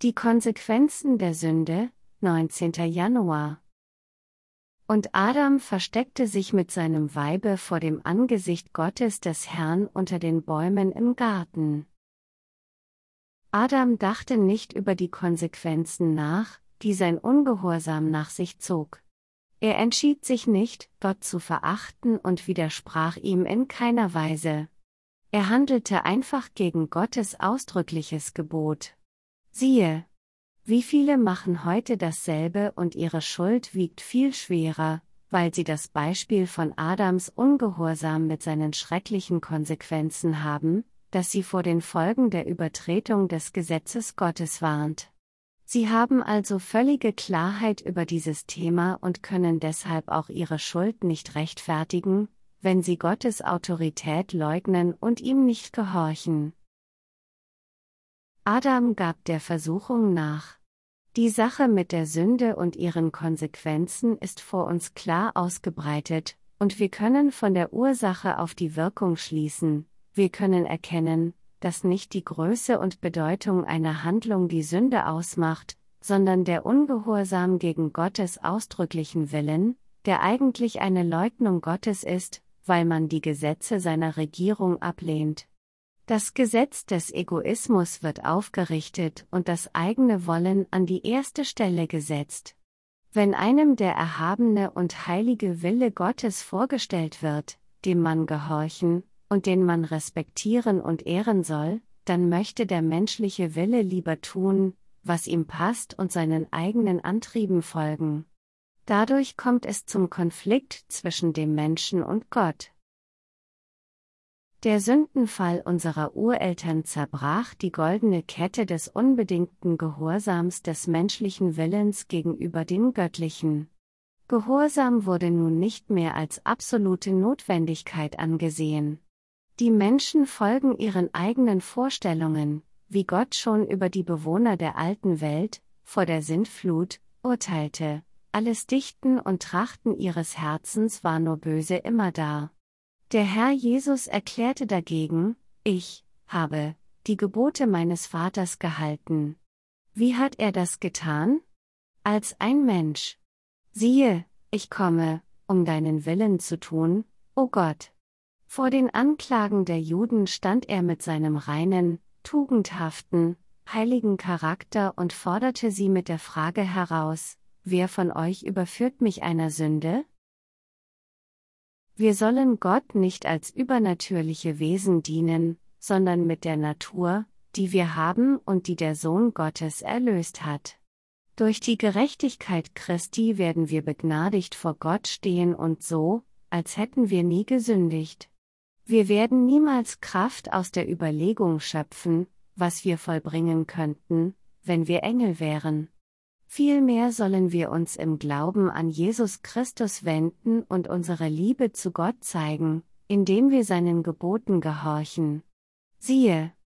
Die Konsequenzen der Sünde, 19. Januar. Und Adam versteckte sich mit seinem Weibe vor dem Angesicht Gottes des Herrn unter den Bäumen im Garten. Adam dachte nicht über die Konsequenzen nach, die sein Ungehorsam nach sich zog. Er entschied sich nicht, Gott zu verachten und widersprach ihm in keiner Weise. Er handelte einfach gegen Gottes ausdrückliches Gebot. Siehe, wie viele machen heute dasselbe und ihre Schuld wiegt viel schwerer, weil sie das Beispiel von Adams Ungehorsam mit seinen schrecklichen Konsequenzen haben, dass sie vor den Folgen der Übertretung des Gesetzes Gottes warnt. Sie haben also völlige Klarheit über dieses Thema und können deshalb auch ihre Schuld nicht rechtfertigen, wenn sie Gottes Autorität leugnen und ihm nicht gehorchen. Adam gab der Versuchung nach. Die Sache mit der Sünde und ihren Konsequenzen ist vor uns klar ausgebreitet, und wir können von der Ursache auf die Wirkung schließen. Wir können erkennen, dass nicht die Größe und Bedeutung einer Handlung die Sünde ausmacht, sondern der Ungehorsam gegen Gottes ausdrücklichen Willen, der eigentlich eine Leugnung Gottes ist, weil man die Gesetze seiner Regierung ablehnt. Das Gesetz des Egoismus wird aufgerichtet und das eigene Wollen an die erste Stelle gesetzt. Wenn einem der erhabene und heilige Wille Gottes vorgestellt wird, dem man gehorchen und den man respektieren und ehren soll, dann möchte der menschliche Wille lieber tun, was ihm passt und seinen eigenen Antrieben folgen. Dadurch kommt es zum Konflikt zwischen dem Menschen und Gott. Der Sündenfall unserer Ureltern zerbrach die goldene Kette des unbedingten Gehorsams des menschlichen Willens gegenüber dem göttlichen. Gehorsam wurde nun nicht mehr als absolute Notwendigkeit angesehen. Die Menschen folgen ihren eigenen Vorstellungen, wie Gott schon über die Bewohner der alten Welt, vor der Sintflut, urteilte: Alles Dichten und Trachten ihres Herzens war nur böse immerdar. Der Herr Jesus erklärte dagegen: Ich habe die Gebote meines Vaters gehalten. Wie hat er das getan? Als ein Mensch. Siehe, ich komme, um deinen Willen zu tun, o Gott. Vor den Anklagen der Juden stand er mit seinem reinen, tugendhaften, heiligen Charakter und forderte sie mit der Frage heraus: Wer von euch überführt mich einer Sünde? Wir sollen Gott nicht als übernatürliche Wesen dienen, sondern mit der Natur, die wir haben und die der Sohn Gottes erlöst hat. Durch die Gerechtigkeit Christi werden wir begnadigt vor Gott stehen und so, als hätten wir nie gesündigt. Wir werden niemals Kraft aus der Überlegung schöpfen, was wir vollbringen könnten, wenn wir Engel wären. Vielmehr sollen wir uns im Glauben an Jesus Christus wenden und unsere Liebe zu Gott zeigen, indem wir seinen Geboten gehorchen. Siehe,